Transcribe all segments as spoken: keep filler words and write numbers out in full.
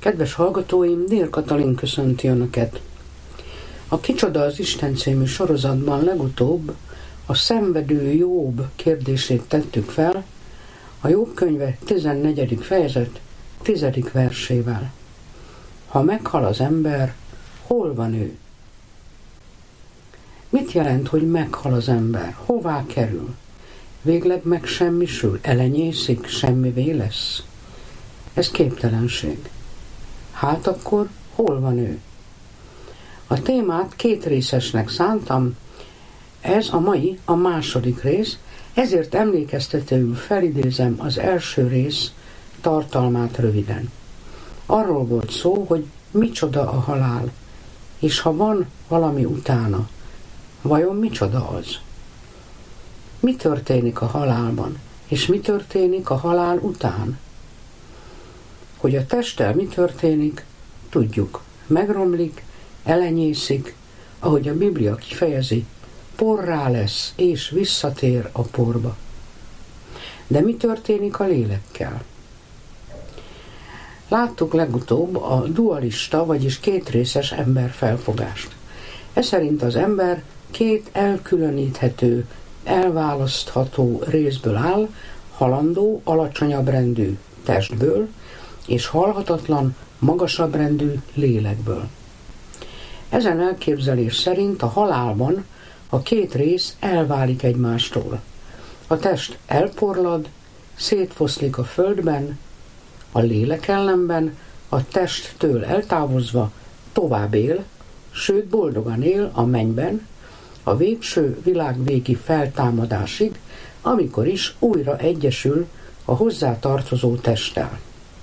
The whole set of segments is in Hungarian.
Kedves hallgatóim, Dér Katalin köszönti Önöket. A Kicsoda az Isten című sorozatban legutóbb a szenvedő Jobb kérdését tettük fel, a Jobb könyve tizennegyedik fejezet tizedik versével. Ha meghal az ember, hol van ő? Mit jelent, hogy meghal az ember? Hová kerül? Végleg megsemmisül, elenyészik, semmivé lesz? Ez képtelenség. Hát akkor hol van ő? A témát két részesnek szántam, ez a mai a második rész, ezért emlékeztetőül felidézem az első rész tartalmát röviden. Arról volt szó, hogy micsoda a halál, és ha van valami utána, vajon micsoda az? Mi történik a halálban, és mi történik a halál után? Hogy a testtel mi történik, tudjuk. Megromlik, elenyészik, ahogy a Biblia kifejezi, porrá lesz, és visszatér a porba. De mi történik a lélekkel? Láttuk legutóbb a dualista, vagyis kétrészes ember felfogást. Ez szerint az ember két elkülöníthető, elválasztható részből áll, halandó, alacsonyabb rendű testből, és halhatatlan, magasabb rendű lélekből. Ezen elképzelés szerint a halálban a két rész elválik egymástól. A test elporlad, szétfoszlik a földben, a lélek ellenben a testtől eltávozva tovább él, sőt boldogan él a mennyben, a végső világvégi feltámadásig, amikor is újra egyesül a hozzá tartozó testtel.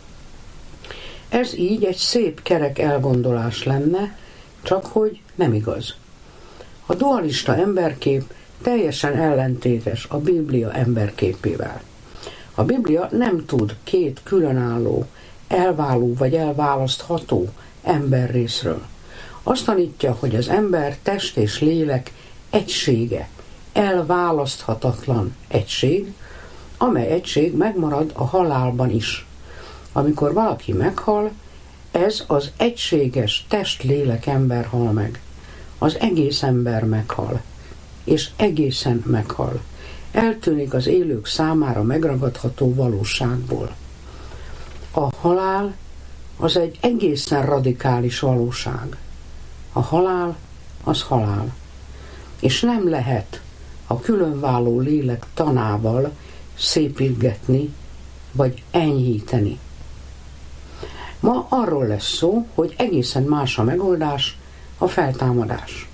Ez így egy szép kerek elgondolás lenne, csak hogy nem igaz. A dualista emberkép teljesen ellentétes a Biblia emberképével. A Biblia nem tud két különálló, elváló vagy elválasztható emberrészről. Azt tanítja, hogy az ember test és lélek egysége, elválaszthatatlan egység, amely egység megmarad a halálban is. Amikor valaki meghal, ez az egységes test-lélek ember hal meg. Az egész ember meghal, és egészen meghal. Eltűnik az élők számára megragadható valóságból. A halál az egy egészen radikális valóság. A halál az halál. És nem lehet a különváló lélek tanával szépítgetni, vagy enyhíteni. Ma arról lesz szó, hogy egészen más a megoldás, a feltámadás.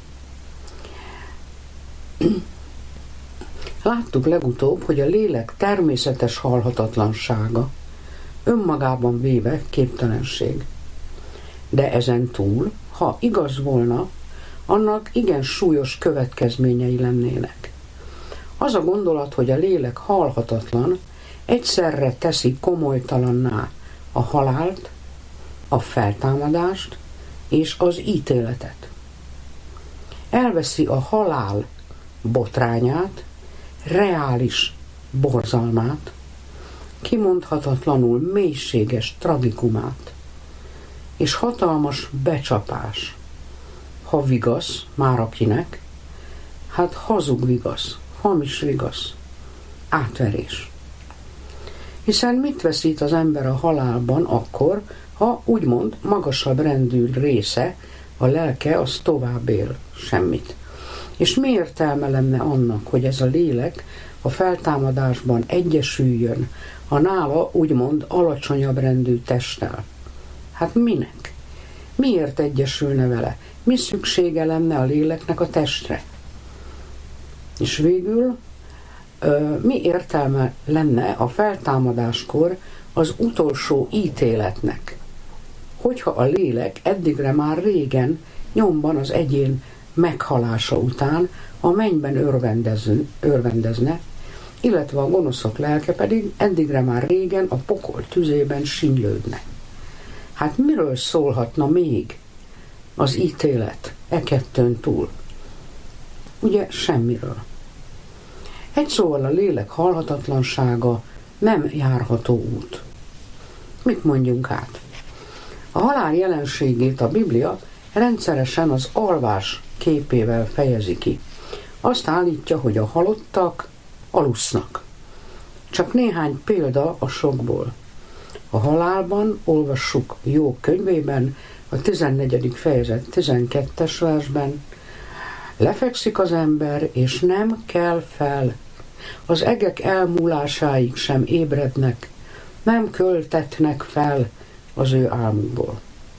Láttuk legutóbb, hogy a lélek természetes halhatatlansága önmagában véve képtelenség. De ezen túl, ha igaz volna, annak igen súlyos következményei lennének. Az a gondolat, hogy a lélek halhatatlan, egyszerre teszi komolytalanná a halált, a feltámadást és az ítéletet. Elveszi a halál botrányát, reális borzalmát, kimondhatatlanul mélységes tragikumát, és hatalmas becsapás, ha vigasz már akinek, hát hazug vigasz, hamis vigasz, átverés. Hiszen mit veszít az ember a halálban akkor, ha úgymond magasabb rendű része, a lelke, az tovább él? Semmit. És mi értelme lenne annak, hogy ez a lélek a feltámadásban egyesüljön a nála úgymond alacsonyabb rendű testtel? Hát minek? Miért egyesülne vele? Mi szüksége lenne a léleknek a testre? És végül mi értelme lenne a feltámadáskor az utolsó ítéletnek? Hogyha a lélek eddigre már régen nyomban az egyén meghalása után a mennyben örvendezne, illetve a gonoszok lelke pedig eddigre már régen a pokol tüzében sínylődne. Hát miről szólhatna még az ítélet e kettőn túl? Ugye semmiről. Egy szóval a lélek halhatatlansága nem járható út. Mit mondjunk át? A halál jelenségét a Biblia rendszeresen az alvás képével fejezi ki. Azt állítja, hogy a halottak alusznak. Csak néhány példa a sokból. A halálban olvassuk Jobb könyvében, a tizennegyedik fejezet tizenkettes versben: lefekszik az ember, és nem kell fel. Az egek elmúlásáig sem ébrednek, nem költetnek fel az ő álmukból.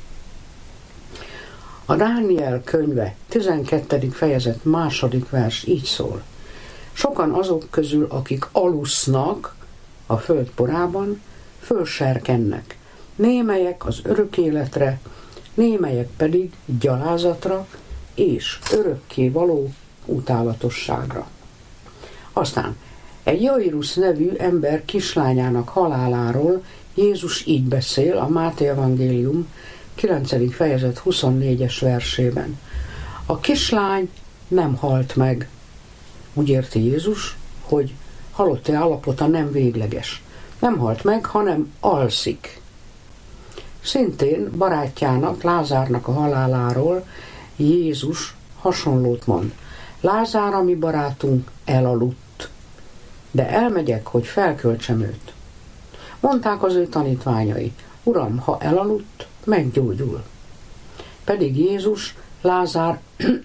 A Dániel könyve tizenkettedik fejezet második vers így szól: sokan azok közül, akik alusznak a föld porában, fölserkennek, némelyek az örök életre, némelyek pedig gyalázatra és örökké való utálatosságra. Aztán egy Jairus nevű ember kislányának haláláról Jézus így beszél a Máté evangélium kilencedik fejezet huszonnégyes versében. A kislány nem halt meg. Úgy érti Jézus, hogy halotti állapota nem végleges. Nem halt meg, hanem alszik. Szintén barátjának, Lázárnak a haláláról Jézus hasonlót mond. Lázár, a mi barátunk, elaludt, de elmegyek, hogy felköltsem őt. Mondták az ő tanítványai: Uram, ha elaludt, meggyógyul. Pedig Jézus Lázár,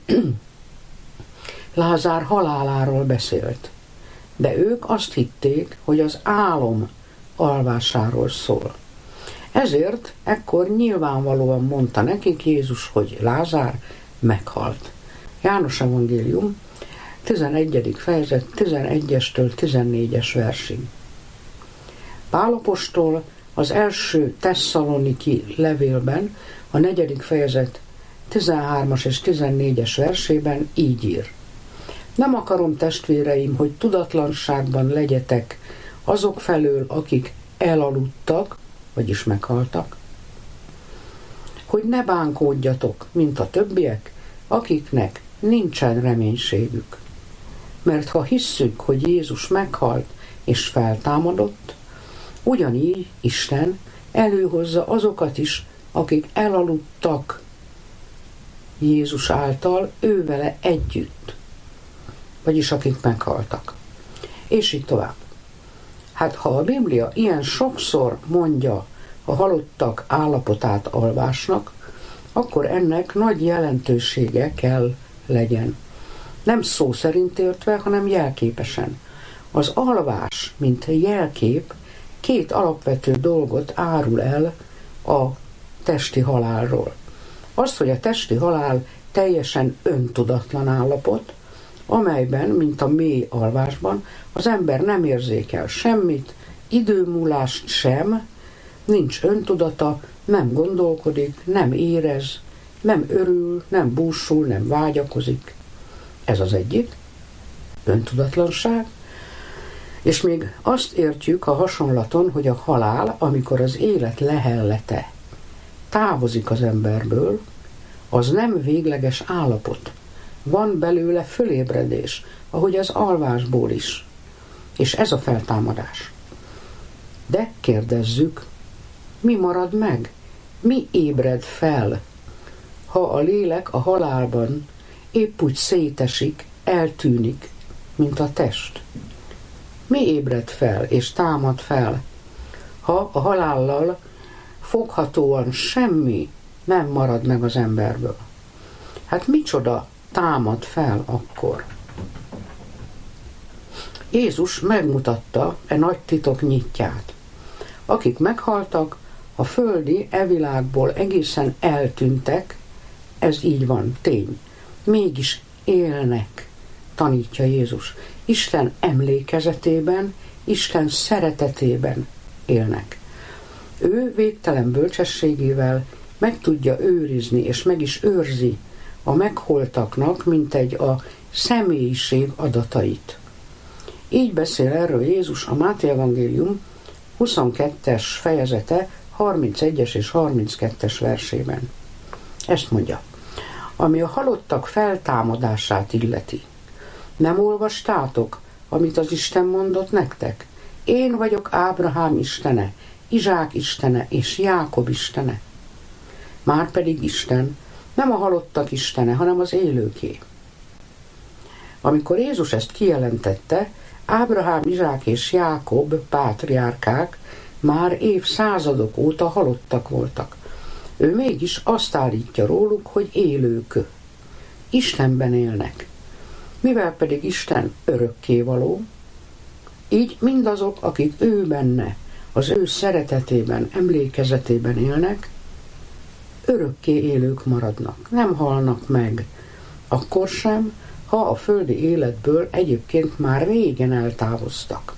Lázár haláláról beszélt, de ők azt hitték, hogy az álom alvásáról szól. Ezért ekkor nyilvánvalóan mondta nekik Jézus, hogy Lázár meghalt. János evangélium tizenegyedik fejezet tizenegyestől tizennégyes versig. Pál apostol az első Tesszaloniki levélben, a negyedik fejezet tizenhármas és tizennégyes versében így ír: nem akarom, testvéreim, hogy tudatlanságban legyetek azok felől, akik elaludtak, vagyis meghaltak, hogy ne bánkódjatok, mint a többiek, akiknek nincsen reménységük. Mert ha hisszük, hogy Jézus meghalt és feltámadott, ugyanígy Isten előhozza azokat is, akik elaludtak Jézus által, ővele együtt, vagyis akik meghaltak. És így tovább. Hát ha a Biblia ilyen sokszor mondja a halottak állapotát alvásnak, akkor ennek nagy jelentősége kell legyen. Nem szó szerint értve, hanem jelképesen. Az alvás, mint jelkép, két alapvető dolgot árul el a testi halálról. Azt, hogy a testi halál teljesen öntudatlan állapot, amelyben, mint a mély alvásban, az ember nem érzékel semmit, időmúlást sem, nincs öntudata, nem gondolkodik, nem érez, nem örül, nem búsul, nem vágyakozik. Ez az egyik, öntudatlanság. És még azt értjük a hasonlaton, hogy a halál, amikor az élet lehellete távozik az emberből, az nem végleges állapot. Van belőle fölébredés, ahogy az alvásból is. És ez a feltámadás. De kérdezzük, mi marad meg? Mi ébred fel, ha a lélek a halálban épp úgy szétesik, eltűnik, mint a test? Mi ébred fel és támad fel, ha a halállal foghatóan semmi nem marad meg az emberből? Hát micsoda támad fel akkor? Jézus megmutatta e nagy titok nyitját. Akik meghaltak, a földi evilágból egészen eltűntek, ez így van, tény. Mégis élnek, tanítja Jézus. Isten emlékezetében, Isten szeretetében élnek. Ő végtelen bölcsességével meg tudja őrizni, és meg is őrzi a megholtaknak, mintegy a személyiség adatait. Így beszél erről Jézus a Máté evangélium huszonkettes fejezete harmincegyes és harminckettes versében. Ezt mondja: ami a halottak feltámadását illeti. Nem olvastátok, amit az Isten mondott nektek? Én vagyok Ábrahám istene, Izsák istene és Jákob istene. Márpedig Isten nem a halottak istene, hanem az élőké. Amikor Jézus ezt kijelentette, Ábrahám, Izsák és Jákob pátriárkák már évszázadok óta halottak voltak. Ő mégis azt állítja róluk, hogy élők. Istenben élnek. Mivel pedig Isten örökkévaló, így mindazok, akik ő benne, az ő szeretetében, emlékezetében élnek, örökké élők maradnak, nem halnak meg, akkor sem, ha a földi életből egyébként már régen eltávoztak.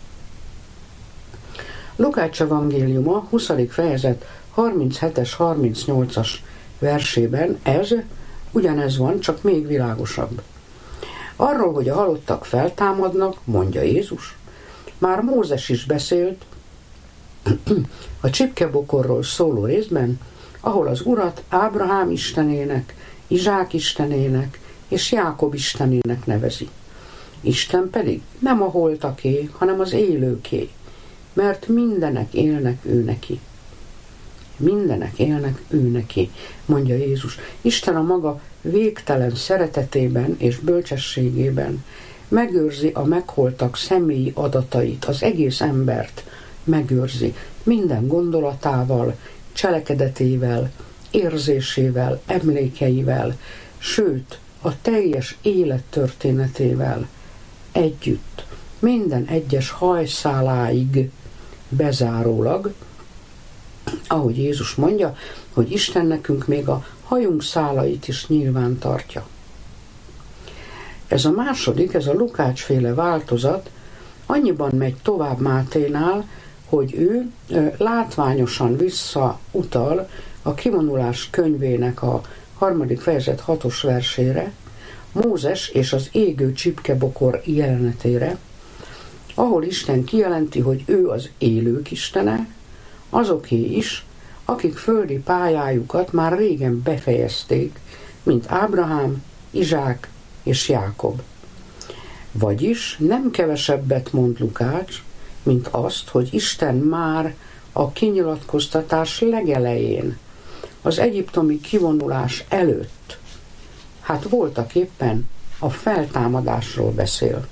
Lukács evangéliuma huszadik fejezet harminchetes harmincnyolcas versében ez, ugyanez van, csak még világosabb. Arról, hogy a halottak feltámadnak, mondja Jézus, már Mózes is beszélt a csipkebokorról szóló részben, ahol az Urat Ábrahám istenének, Izsák istenének és Jákob istenének nevezi. Isten pedig nem a holtaké, hanem az élőké, mert mindenek élnek ő neki. Mindenek élnek ő neki, mondja Jézus. Isten a maga végtelen szeretetében és bölcsességében megőrzi a megholtak személyi adatait, az egész embert megőrzi minden gondolatával, cselekedetével, érzésével, emlékeivel, sőt, a teljes élettörténetével együtt, minden egyes hajszáláig bezárólag, ahogy Jézus mondja, hogy Isten nekünk még a hajunk szálait is nyilván tartja. Ez a második, ez a Lukács-féle változat annyiban megy tovább Máténál, hogy ő látványosan visszautal a Kivonulás könyvének a harmadik fejezet hatos versére, Mózes és az égő csipkebokor jelenetére, ahol Isten kijelenti, hogy ő az élők istene, azoké is, akik földi pályájukat már régen befejezték, mint Ábrahám, Izsák és Jákob. Vagyis nem kevesebbet mond Lukács, mint azt, hogy Isten már a kinyilatkoztatás legelején, az egyiptomi kivonulás előtt, hát voltak éppen a feltámadásról beszél.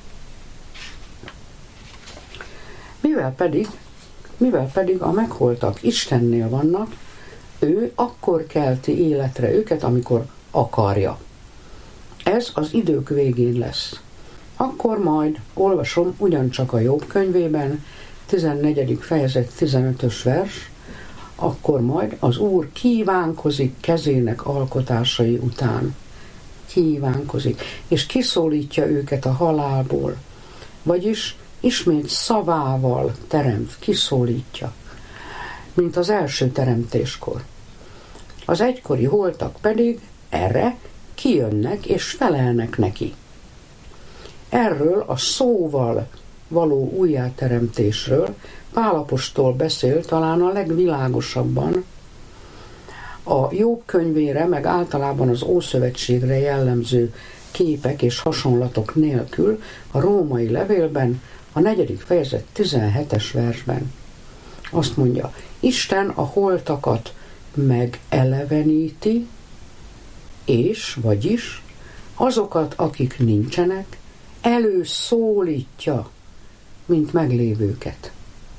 Mivel pedig, mivel pedig a megholtak Istennél vannak, ő akkor kelti életre őket, amikor akarja. Ez az idők végén lesz. Akkor majd olvasom ugyancsak a Jobb könyvében, tizennegyedik fejezet tizenötös vers, akkor majd az Úr kívánkozik kezének alkotásai után. Kívánkozik, és kiszólítja őket a halálból. Vagyis ismét szavával teremt, kiszólítja, mint az első teremtéskor. Az egykori holtak pedig erre kijönnek és felelnek neki. Erről a szóval való újjáteremtésről Pál apostol beszél talán a legvilágosabban a Jobb könyvére, meg általában az Ószövetségre jellemző képek és hasonlatok nélkül a római levélben, a negyedik fejezet tizenhetes versben. Azt mondja, Isten a holtakat megeleveníti, és, vagyis, azokat, akik nincsenek, előszólítja, mint meglévőket.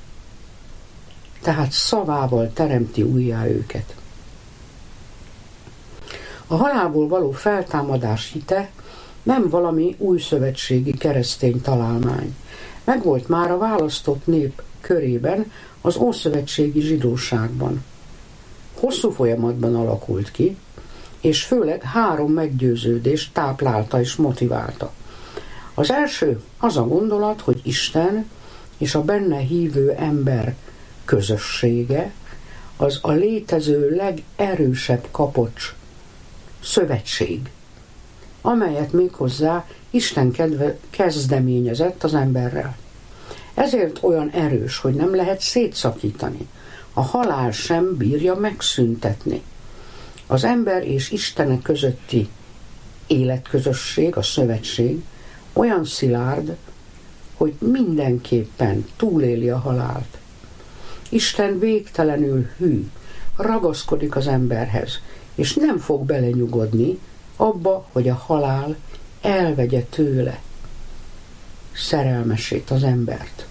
Tehát szavával teremti újjá őket. A halálból való feltámadás hite nem valami újszövetségi keresztény találmány. Megvolt már a választott nép körében az ószövetségi zsidóságban. Hosszú folyamatban alakult ki, és főleg három meggyőződést táplálta és motiválta. Az első az a gondolat, hogy Isten és a benne hívő ember közössége az a létező legerősebb kapocs, szövetség, amelyet méghozzá Isten kedve kezdeményezett az emberrel. Ezért olyan erős, hogy nem lehet szétszakítani. A halál sem bírja megszüntetni. Az ember és Istene közötti életközösség, a szövetség olyan szilárd, hogy mindenképpen túléli a halált. Isten végtelenül hű, ragaszkodik az emberhez, és nem fog belenyugodni abba, hogy a halál elvegye tőle szerelmesét, az embert.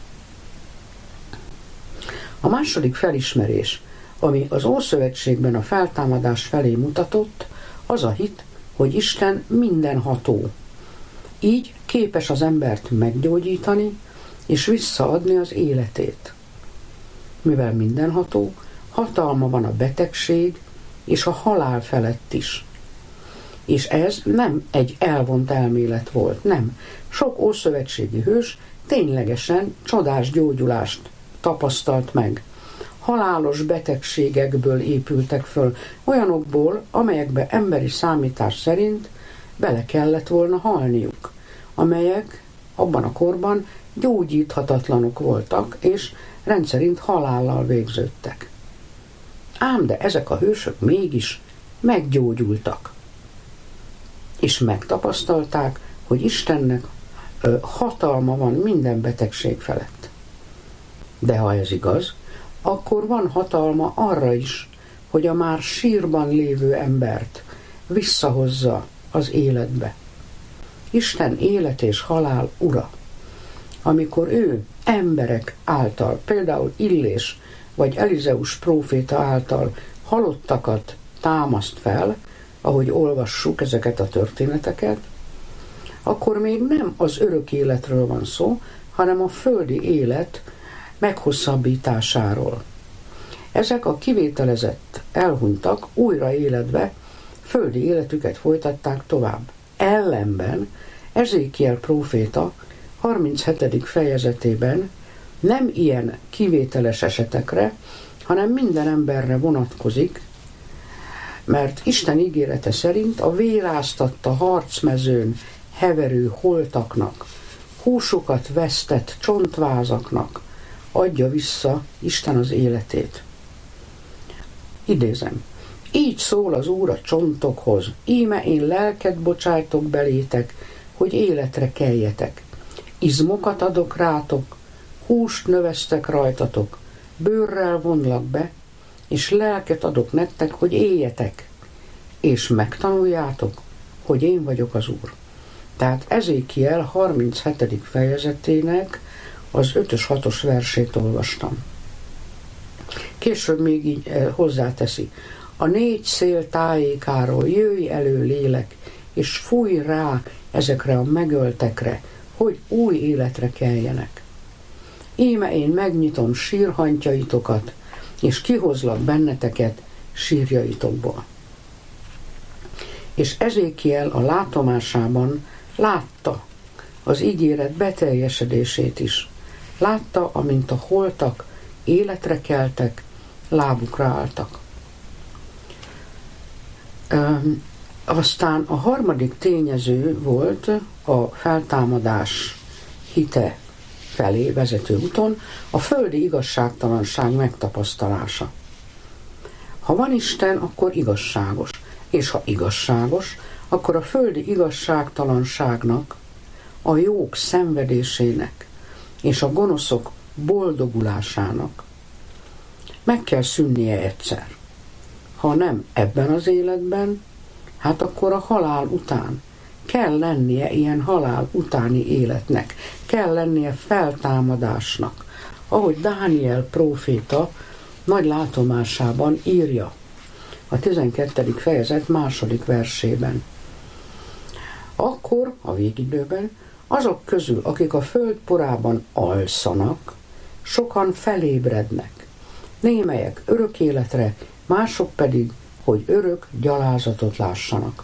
A második felismerés, ami az Ószövetségben a feltámadás felé mutatott, az a hit, hogy Isten mindenható. Így képes az embert meggyógyítani és visszaadni az életét. Mivel mindenható, hatalma van a betegség és a halál felett is. És ez nem egy elvont elmélet volt, nem. Sok ószövetségi hős ténylegesen csodás gyógyulást tapasztalt meg. Halálos betegségekből épültek föl, olyanokból, amelyekbe emberi számítás szerint bele kellett volna halniuk, amelyek abban a korban gyógyíthatatlanok voltak, és rendszerint halállal végződtek. Ám de ezek a hősök mégis meggyógyultak, és megtapasztalták, hogy Istennek ö, hatalma van minden betegség felett. De ha ez igaz, akkor van hatalma arra is, hogy a már sírban lévő embert visszahozza az életbe. Isten élet és halál ura. Amikor ő emberek által, például Illés vagy Elizeus próféta által halottakat támaszt fel, ahogy olvassuk ezeket a történeteket, akkor még nem az örök életről van szó, hanem a földi élet meghosszabbításáról. Ezek a kivételezett elhunytak újra életbe, földi életüket folytatták tovább. Ellenben Ezékiel próféta harminchetedik fejezetében nem ilyen kivételes esetekre, hanem minden emberre vonatkozik, mert Isten ígérete szerint a véráztatta harcmezőn heverő holtaknak, húsukat vesztett csontvázaknak adja vissza Isten az életét. Idézem. Így szól az Úr a csontokhoz, íme én lelket bocsájtok belétek, hogy életre keljetek. Izmokat adok rátok, húst növesztek rajtatok, bőrrel vonlak be, és lelket adok nektek, hogy éljetek, és megtanuljátok, hogy én vagyok az Úr. Tehát Ezékiel harminchetedik fejezetének az ötös hatos versét olvastam. Később még így hozzáteszi. A négy szél tájékáról jöjj elő lélek, és fújj rá ezekre a megöltekre, hogy új életre keljenek. Íme én megnyitom sírhantjaitokat, és kihozlak benneteket sírjaitokból. És Ezékiel a látomásában látta az ígéret beteljesedését is. Látta, amint a holtak életre keltek, lábukra álltak. Üm, aztán a harmadik tényező volt a feltámadás hite felé vezető úton a földi igazságtalanság megtapasztalása. Ha van Isten, akkor igazságos, és ha igazságos, akkor a földi igazságtalanságnak, a jók szenvedésének és a gonoszok boldogulásának meg kell szűnnie egyszer. Ha nem ebben az életben, hát akkor a halál után kell lennie ilyen halál utáni életnek, kell lennie feltámadásnak, ahogy Dániel próféta nagy látomásában írja a tizenkettedik fejezet második versében. Akkor a végidőben azok közül, akik a föld porában alszanak, sokan felébrednek, némelyek örök életre, mások pedig, hogy örök gyalázatot lássanak.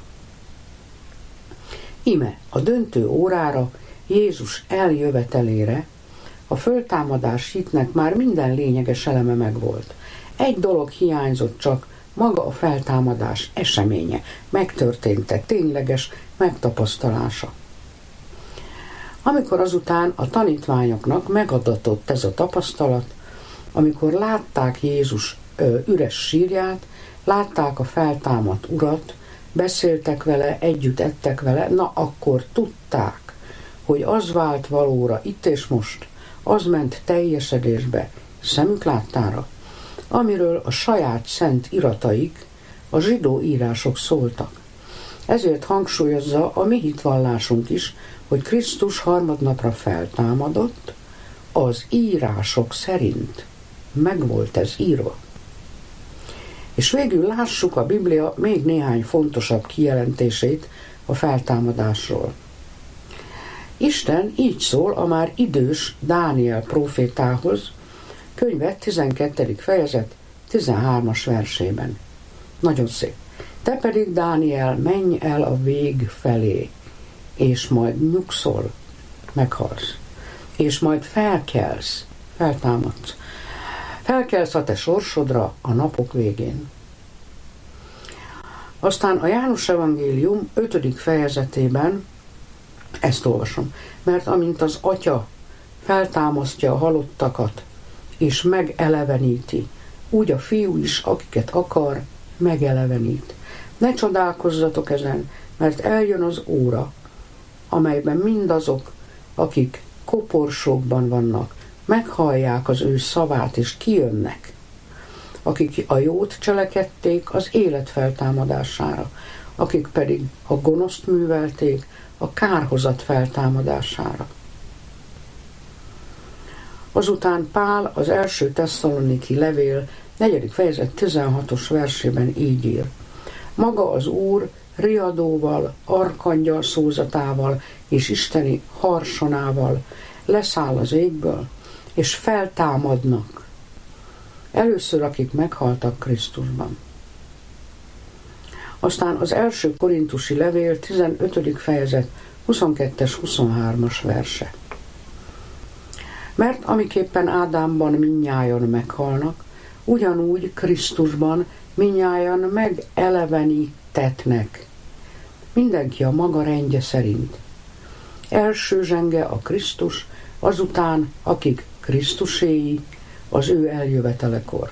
Ime a döntő órára, Jézus eljövetelére a föltámadás hitnek már minden lényeges eleme megvolt. Egy dolog hiányzott csak, maga a feltámadás eseménye, megtörténte, tényleges megtapasztalása. Amikor azután a tanítványoknak megadatott ez a tapasztalat, amikor látták Jézus ö, üres sírját, látták a feltámadt Urat, beszéltek vele, együtt ettek vele, na akkor tudták, hogy az vált valóra itt és most, az ment teljesedésbe, szemük láttára, amiről a saját szent irataik, a zsidó írások szóltak. Ezért hangsúlyozza a mi hitvallásunk is, hogy Krisztus harmadnapra feltámadott, az írások szerint. Meg volt ez írva. És végül lássuk a Biblia még néhány fontosabb kijelentését a feltámadásról. Isten így szól a már idős Dániel prófétához, könyve tizenkettedik fejezet tizenhármas versében. Nagyon szép. Te pedig, Dániel, menj el a vég felé, és majd nyugszol, meghalsz, és majd felkelsz, feltámadsz. Felkelsz a te sorsodra a napok végén. Aztán a János evangélium ötödik fejezetében ezt olvasom. Mert amint az Atya feltámasztja a halottakat, és megeleveníti, úgy a Fiú is, akiket akar, megelevenít. Ne csodálkozzatok ezen, mert eljön az óra, amelyben mindazok, akik koporsókban vannak, meghallják az ő szavát, és kijönnek, akik a jót cselekedték az élet feltámadására, akik pedig a gonoszt művelték a kárhozat feltámadására. Azután Pál az első Tesszaloniki levél negyedik fejezet tizenhatos versében így ír. Maga az Úr riadóval, arkangyal szózatával és isteni harsonával leszáll az égből, és feltámadnak. Először, akik meghaltak Krisztusban. Aztán az első korintusi levél tizenötödik fejezet huszonkettes huszonhármas verse. Mert amiképpen Ádámban mindnyájan meghalnak, ugyanúgy Krisztusban mindnyájan megelevenítetnek. Mindenki a maga rendje szerint. Első zsenge a Krisztus, azután akik Krisztuséi, az ő eljövetelekor.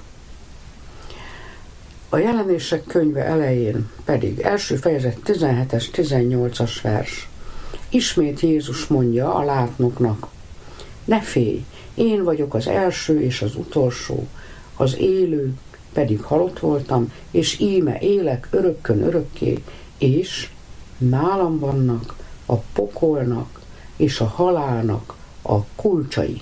A Jelenések könyve elején pedig első fejezet tizenhetes tizennyolcas vers. Ismét Jézus mondja a látnoknak, ne félj, én vagyok az első és az utolsó, az élő, pedig halott voltam, és íme élek örökkön örökké, és nálam vannak a pokolnak és a halálnak a kulcsai.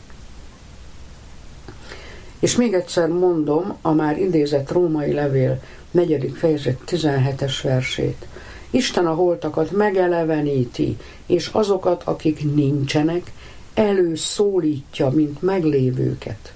És még egyszer mondom a már idézett római levél negyedik fejezet tizenhetes versét. Isten a holtakat megeleveníti, és azokat, akik nincsenek, előszólítja, mint meglévőket.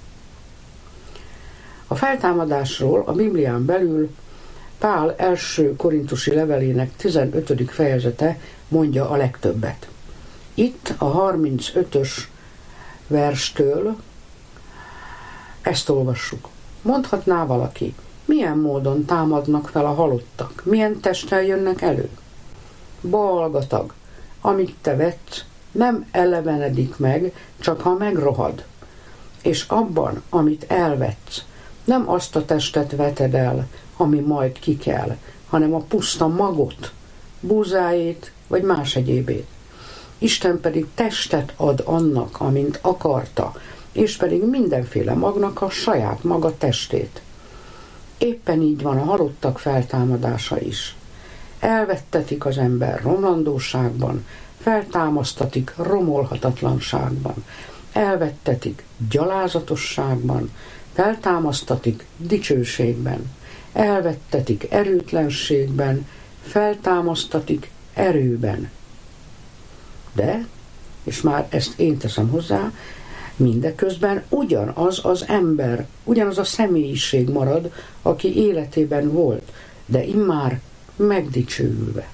A feltámadásról a Biblián belül Pál első korintusi levelének tizenötödik fejezete mondja a legtöbbet. Itt a harmincötös verstől ezt olvassuk. Mondhatná valaki, milyen módon támadnak fel a halottak, milyen testtel jönnek elő? Balgatag, amit te vetsz, nem elevenedik meg, csak ha megrohad. És abban, amit elvetsz, nem azt a testet veted el, ami majd kikel, hanem a puszta magot, búzájét vagy más egyébét. Isten pedig testet ad annak, amint akarta, és pedig mindenféle magnak a saját maga testét. Éppen így van a halottak feltámadása is. Elvettetik az ember romlandóságban, feltámasztatik romolhatatlanságban, elvettetik gyalázatosságban, feltámasztatik dicsőségben, elvettetik erőtlenségben, feltámasztatik erőben. De, és már ezt én teszem hozzá, mindeközben ugyanaz az ember, ugyanaz a személyiség marad, aki életében volt, de immár megdicsőülve.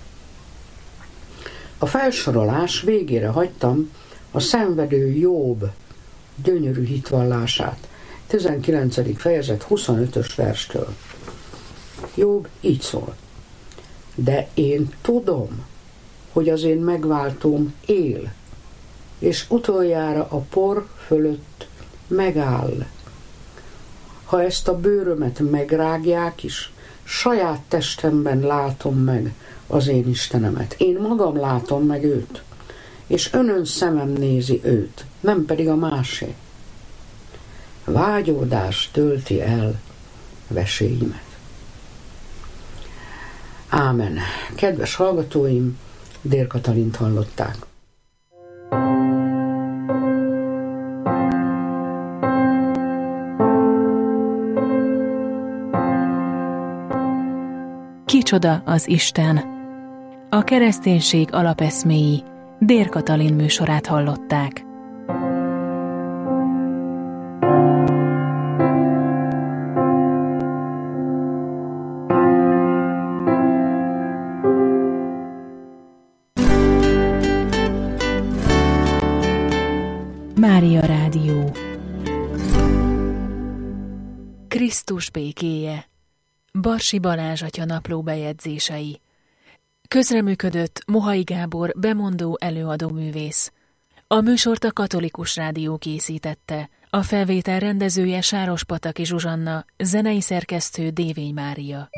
A felsorolás végére hagytam a szenvedő Jobb gyönyörű hitvallását, tizenkilencedik fejezet huszonötös verstől. Jobb így szól. De én tudom, hogy az én megváltóm él, és utoljára a por fölött megáll. Ha ezt a bőrömet megrágják is, saját testemben látom meg az én Istenemet. Én magam látom meg őt, és önön szemem nézi őt, nem pedig a másé. vágyódás tölti el veséimet. Ámen. Kedves hallgatóim, Dér Katalint hallották. Kicsoda az Isten? A kereszténység alapeszméi Dér Katalin műsorát hallották. Mária Rádió. Krisztus békéje. Barsi Balázs atya napló bejegyzései. Közreműködött Mohai Gábor bemondó előadóművész. A műsort a Katolikus Rádió készítette. A felvétel rendezője Sárospataki Zsuzsanna, zenei szerkesztő Dévény Mária.